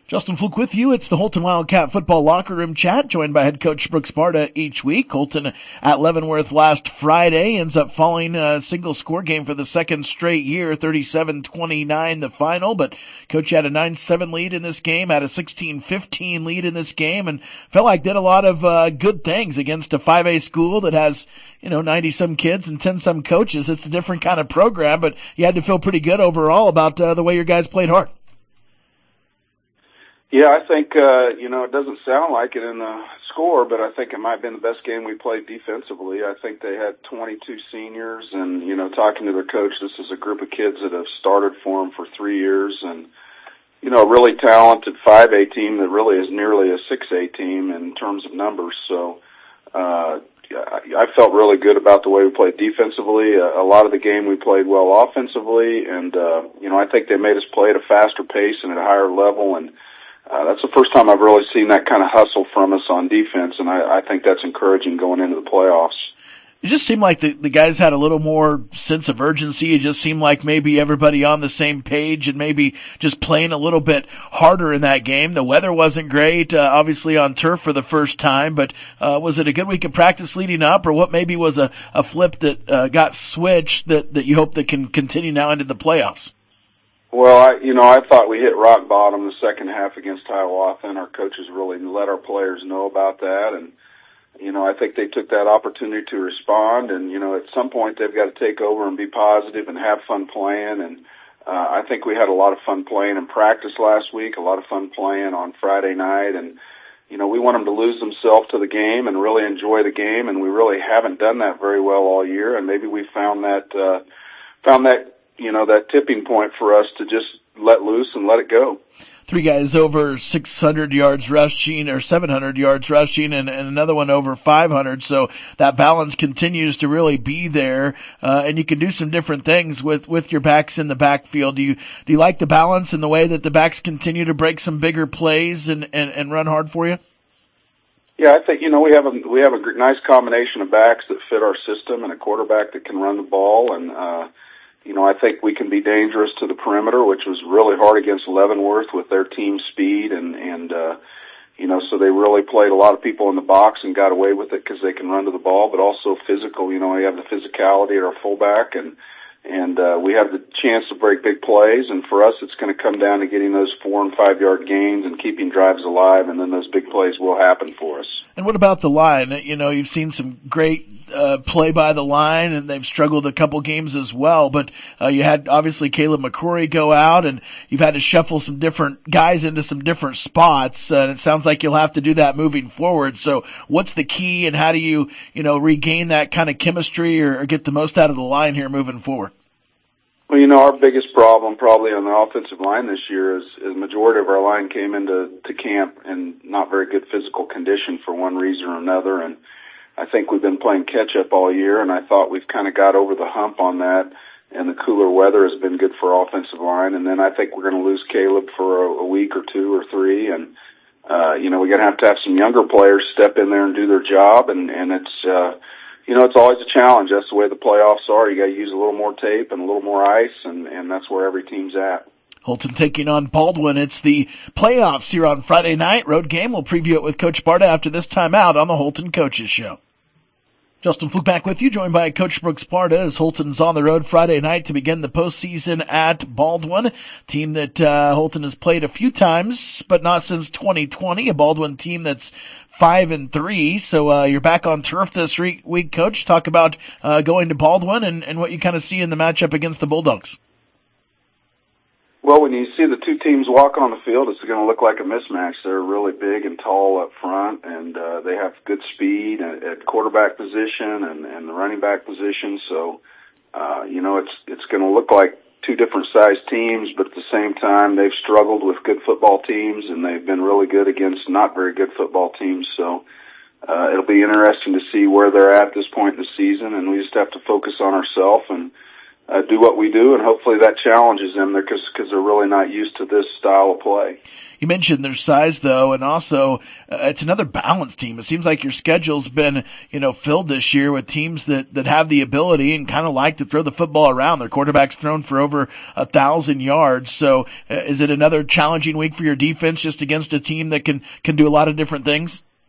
Justin Fluke with you. It's the Holton Wildcat Football Locker Room Chat, joined by head coach Brooks Sparta each week. Holton at Leavenworth last Friday ends up falling a single score game for the second straight year, 37-29 the final, but coach had a 9-7 lead in this game, had a 16-15 lead in this game, and felt like did a lot of good things against a 5A school that has 90-some kids and 10-some coaches. It's a different kind of program, but you had to feel pretty good overall about the way your guys played hard. Yeah, I think, it doesn't sound like it in the score, but I think it might have been the best game we played defensively. I think they had 22 seniors, and, talking to their coach, this is a group of kids that have started for them for 3 years, and, a really talented 5A team that really is nearly a 6A team in terms of numbers. So, I felt really good about the way we played defensively. A lot of the game we played well offensively, and, I think they made us play at a faster pace and at a higher level, and that's the first time I've really seen that kind of hustle from us on defense, and I think that's encouraging going into the playoffs. It just seemed like the guys had a little more sense of urgency. It just seemed like maybe everybody on the same page and maybe just playing a little bit harder in that game. The weather wasn't great, obviously on turf for the first time, but was it a good week of practice leading up, or what maybe was a flip that got switched that you hope that can continue now into the playoffs? Well, I thought we hit rock bottom the second half against Hiawatha, and our coaches really let our players know about that. And, I think they took that opportunity to respond. And, at some point they've got to take over and be positive and have fun playing. And I think we had a lot of fun playing in practice last week, a lot of fun playing on Friday night. And, we want them to lose themselves to the game and really enjoy the game. And we really haven't done that very well all year. And maybe we found that that tipping point for us to just let loose and let it go. 3 guys over 600 yards rushing or 700 yards rushing and another one over 500. So that balance continues to really be there. And you can do some different things with your backs in the backfield. Do you like the balance and the way that the backs continue to break some bigger plays and run hard for you? Yeah, I think, we have a nice combination of backs that fit our system and a quarterback that can run the ball. And, I think we can be dangerous to the perimeter, which was really hard against Leavenworth with their team speed. And so they really played a lot of people in the box and got away with it because they can run to the ball, but also physical. We have the physicality at our fullback, and we have the chance to break big plays. And for us, it's going to come down to getting those 4 and 5 yard gains and keeping drives alive, and then those big plays will happen for us. And what about the line? You've seen some great play by the line, and they've struggled a couple games as well. But you had, obviously, Caleb McCrory go out, and you've had to shuffle some different guys into some different spots. And it sounds like you'll have to do that moving forward. So what's the key, and how do you, regain that kind of chemistry or get the most out of the line here moving forward? Well, our biggest problem probably on the offensive line this year is the majority of our line came into camp in not very good physical condition for one reason or another. And I think we've been playing catch-up all year, and I thought we've kind of got over the hump on that, and the cooler weather has been good for our offensive line. And then I think we're going to lose Caleb for a week or 2 or 3, and, we're going to have some younger players step in there and do their job, and it's, it's always a challenge. That's the way the playoffs are. You got to use a little more tape and a little more ice, and that's where every team's at. Holton taking on Baldwin. It's the playoffs here on Friday night. Road game. We'll preview it with Coach Sparta after this timeout on the Holton Coaches Show. Justin Fluke back with you, joined by Coach Brooks Sparta as Holton's on the road Friday night to begin the postseason at Baldwin, team that Holton has played a few times, but not since 2020, a Baldwin team that's 5-3. So you're back on turf this week, Coach. Talk about going to Baldwin and what you kind of see in the matchup against the Bulldogs. Well, when you see the two teams walk on the field, it's going to look like a mismatch. They're really big and tall up front, and they have good speed at quarterback position and the running back position. So, it's going to look like two different sized teams, but at the same time, they've struggled with good football teams, and they've been really good against not very good football teams. So, it'll be interesting to see where they're at this point in the season, and we just have to focus on ourselves and do what we do, and hopefully that challenges them because they're really not used to this style of play. You mentioned their size, though, and also it's another balanced team. It seems like your schedule's been, filled this year with teams that have the ability and kind of like to throw the football around. Their quarterback's thrown for over 1,000 yards. So is it another challenging week for your defense just against a team that can do a lot of different things?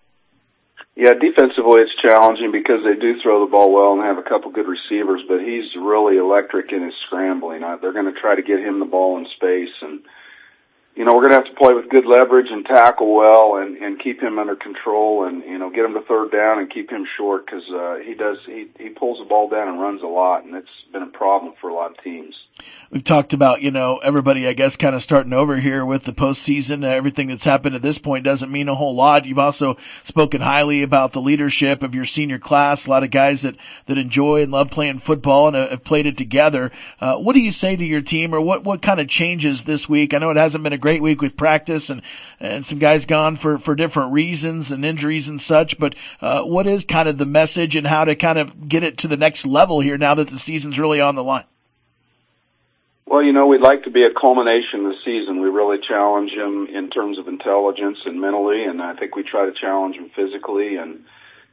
Yeah, defensively it's challenging because they do throw the ball well and have a couple good receivers, but he's really electric in his scrambling. They're going to try to get him the ball in space, and we're going to have to play with good leverage and tackle well and keep him under control and, get him to third down and keep him short because he pulls the ball down and runs a lot, and it's been a problem for a lot of teams. We've talked about, everybody, I guess, kind of starting over here with the postseason. Everything that's happened at this point doesn't mean a whole lot. You've also spoken highly about the leadership of your senior class, a lot of guys that enjoy and love playing football and have played it together. What do you say to your team, or what kind of changes this week? I know it hasn't been a great week with practice and some guys gone for different reasons and injuries and such, but what is kind of the message and how to kind of get it to the next level here now that the season's really on the line? Well, we'd like to be a culmination of the season. We really challenge them in terms of intelligence and mentally, and I think we try to challenge them physically. And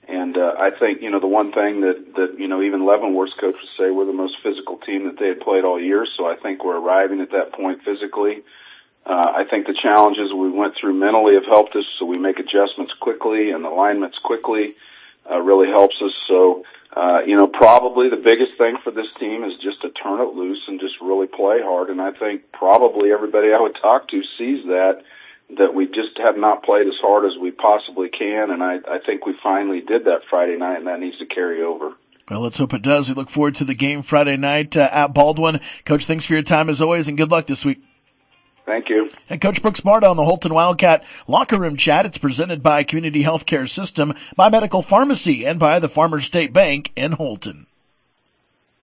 I think, the one thing that even Leavenworth's coach would say, we're the most physical team that they had played all year, so I think we're arriving at that point physically. I think the challenges we went through mentally have helped us, so we make adjustments quickly and alignments quickly really helps us. So, probably the biggest thing for this team is just to turn it loose and just really play hard. And I think probably everybody I would talk to sees that we just have not played as hard as we possibly can. And I think we finally did that Friday night, and that needs to carry over. Well, let's hope it does. We look forward to the game Friday night at Baldwin. Coach, thanks for your time as always, and good luck this week. Thank you. And Coach Brooks Sparta on the Holton Wildcat Locker Room Chat. It's presented by Community Healthcare System, by Medical Pharmacy, and by the Farmers State Bank in Holton.